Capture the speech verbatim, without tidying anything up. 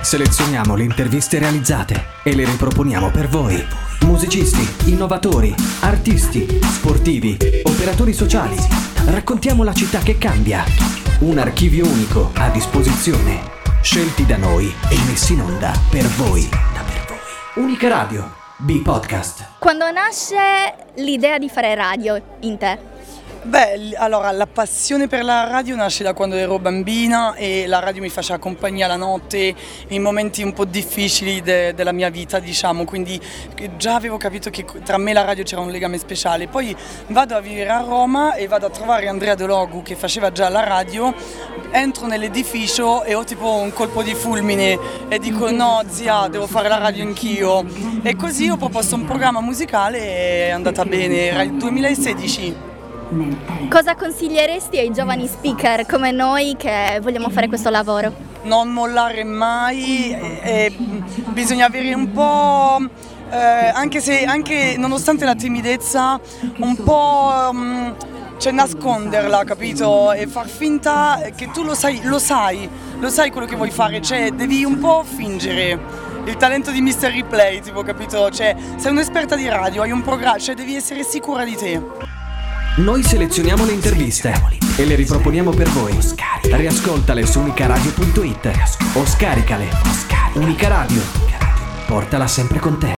Selezioniamo le interviste realizzate e le riproponiamo per voi. Musicisti, innovatori, artisti, sportivi, operatori sociali. Raccontiamo la città che cambia. Un archivio unico a disposizione. Scelti da noi e messi in onda per voi. Unica Radio, B-Podcast. Quando nasce l'idea di fare radio in te? Beh, allora la passione per la radio nasce da quando ero bambina e la radio mi faceva compagnia la notte in momenti un po' difficili de- della mia vita, diciamo, quindi già avevo capito che tra me e la radio c'era un legame speciale. Poi vado a vivere a Roma e vado a trovare Andrea De Logu che faceva già la radio, entro nell'edificio e ho tipo un colpo di fulmine e dico no zia, devo fare la radio anch'io, e così ho proposto un programma musicale e è andata bene, era il duemilasedici. Cosa consiglieresti ai giovani speaker come noi che vogliamo fare questo lavoro? Non mollare mai, e, e bisogna avere un po', eh, anche se anche nonostante la timidezza, un po' um, cioè nasconderla, capito? E far finta che tu lo sai, lo sai, lo sai quello che vuoi fare, cioè devi un po' fingere. Il talento di mister Replay, tipo, capito? Cioè, sei un'esperta di radio, hai un programma, cioè devi essere sicura di te. Noi selezioniamo le interviste e le riproponiamo per voi. Riascoltale su unicaradio punto it o scaricale. Unica Radio, portala sempre con te.